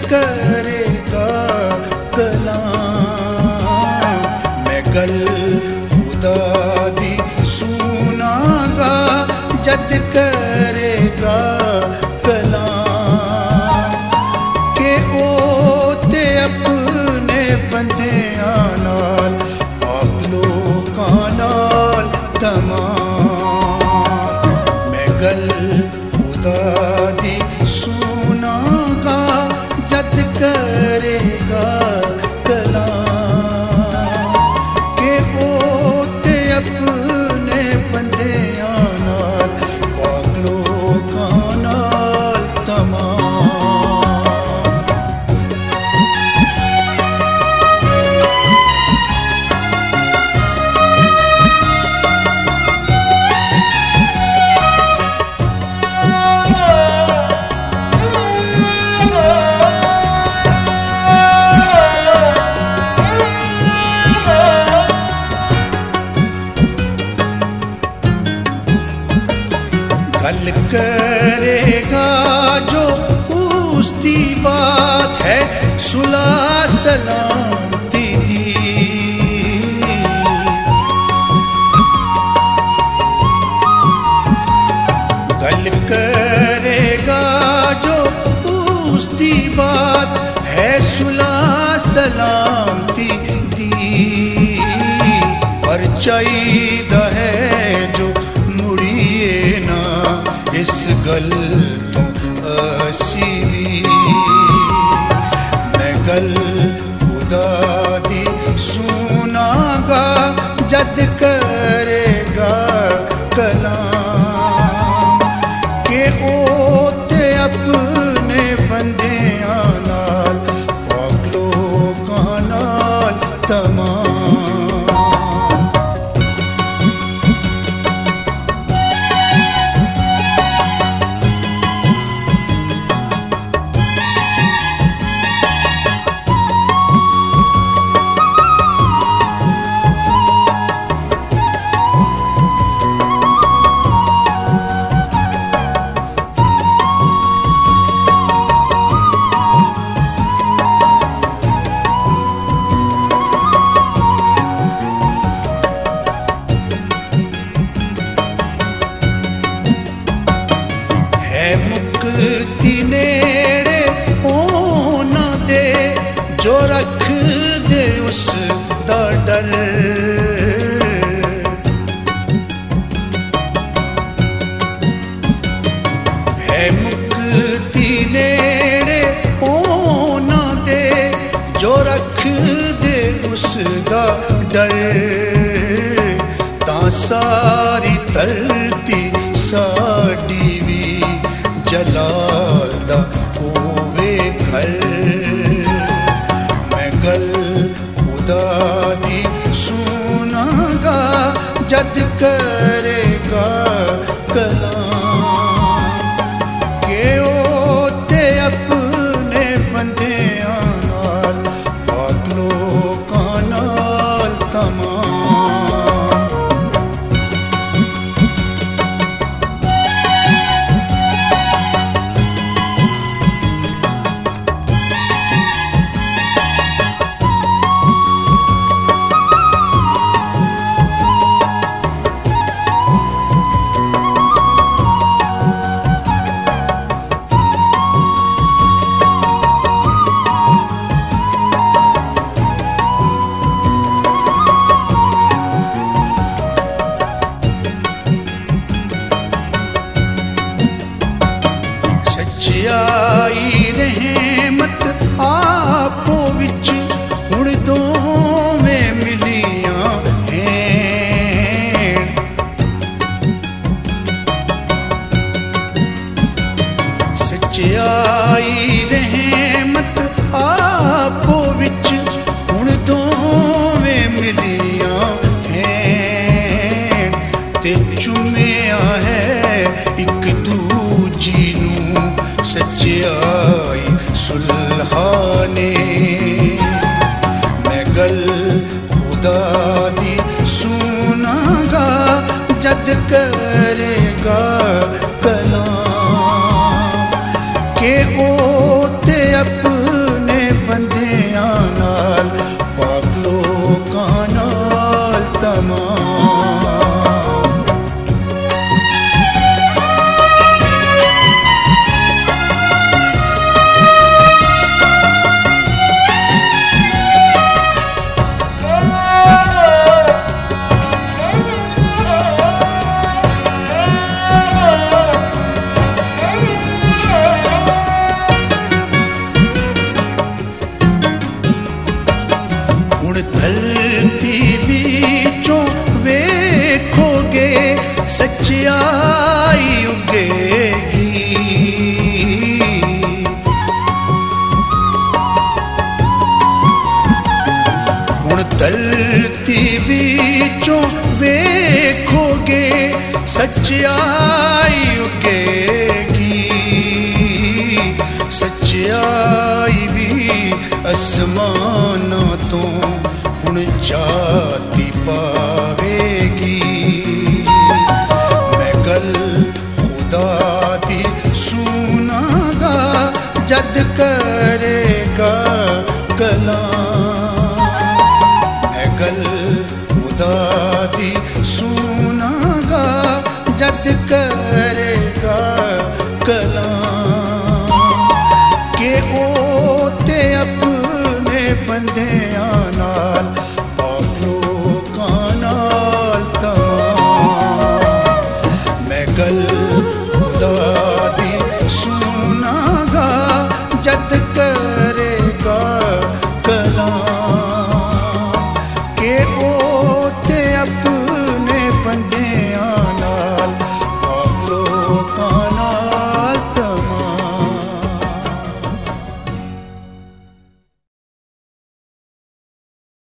करेगा कलाम। मैं गल खुदा दी सुनागा जद करेगा कलाम। के ओ ते अपने बंदियां नाल आप लोकां नाल तमाम। मैं गल खुदा दी सुनागा जद करेगा कलाम। के ओ ते अपने बंदियां नाल पाक लोकां नाल तमाम। गल करेगा जो उसकी बात है सुलह सलामती दी। गल करेगा जो उसकी बात है सुलह सलामती दी। पर चाहिदा है जो मुड़िए ना इस गल तो असी भी। मैं गल खुदा दी सुनागा जद करेगा कलाम। के ओ ते अपने बंदियां नाल पाक लोकां नाल तमाम। मुक्ति नेड़े होना दे जो रख दे उस दा डर। है मुक्ति नेड़े होना दे जो रख दे उस दा डर। तां सारी धरती साडी भी जलाल दा होवे घर। मैं गल खुदा दी सुनागा जद करेगा कलाम। के ओ ते अपने बंदियां नाल पाक लोकां नाल तमाम। सच्चाई रहमत आपो विच हुण दोवें मिलियां हैं। सच्चाई रहमत आपो विच हुण दोवें मिलियां हैं। ते चुमिया है एक दूजी नूं सच्चाई सुलहाने। मैं गल खुदा दी सुनागा जद करेगा कलाम। के ओ ते अपने धरती बीचों वेखोगे सच्चाई उगेगी। हुण धरती बीचों वेखोगे सच्चाई उगेगी। सच्चाई भी आसमानां तो हुण जाती पावेगी। मैं गल खुदा दी सुनागा जद करेगा कलाम। मैं गल खुदा दी सुनागा जद करेगा कलाम। के ओ ते अपने बंदियां नाल पाक लोकां नाल तमाम। मैं गल खुदा दी सुनागा जद करेगा कलाम। के ओ ते अपने बंदे